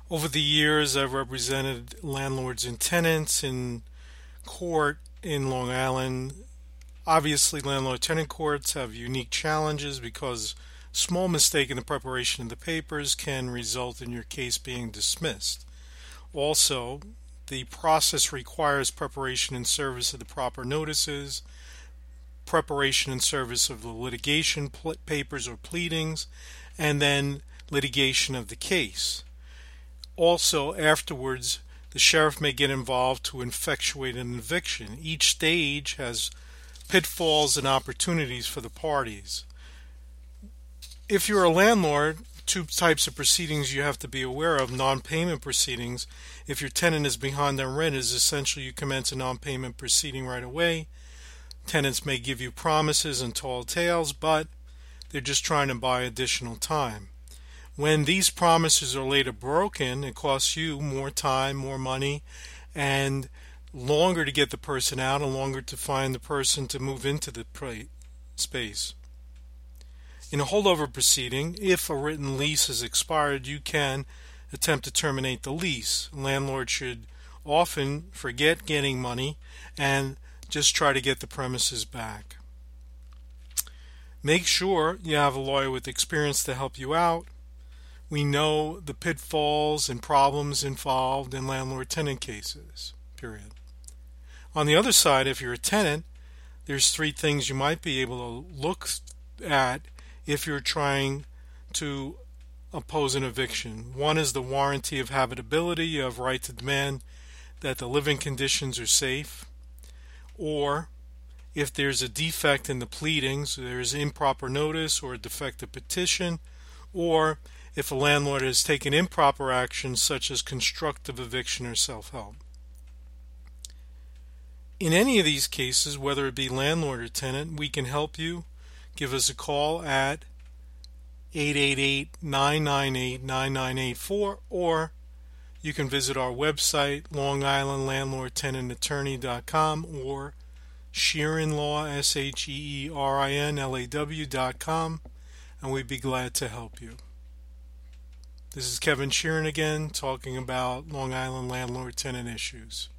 Over the years, I've represented landlords and tenants in court in Long Island. Obviously, landlord-tenant courts have unique challenges because small mistake in the preparation of the papers can result in your case being dismissed. Also, the process requires preparation and service of the proper notices, preparation and service of the litigation papers or pleadings, and then litigation of the case. Also, afterwards, the sheriff may get involved to effectuate an eviction. Each stage has pitfalls and opportunities for the parties. If you're a landlord, two types of proceedings you have to be aware of. Non-payment proceedings. If your tenant is behind on rent, is essentially you commence a non-payment proceeding right away. Tenants may give you promises and tall tales, but they're just trying to buy additional time. When these promises are later broken, it costs you more time, more money, and longer to get the person out and longer to find the person to move into the space. In a holdover proceeding, if a written lease has expired, you can attempt to terminate the lease. Landlord should often forget getting money and just try to get the premises back. Make sure you have a lawyer with experience to help you out. We know the pitfalls and problems involved in landlord-tenant cases, period. On the other side, if you're a tenant, there's three things you might be able to look at if you're trying to oppose an eviction. One is the warranty of habitability. You have right to demand that the living conditions are safe. Or if there's a defect in the pleadings, there's improper notice or a defective petition, or if a landlord has taken improper action such as constructive eviction or self-help. In any of these cases, whether it be landlord or tenant, we can help you. Give us a call at 888-998-9984, or you can visit our website, longislandlandlordtenantattorney.com, or Sheerin SHEERINLAW.com, and we'd be glad to help you. This is Kevin Sheerin again, talking about Long Island landlord-tenant issues.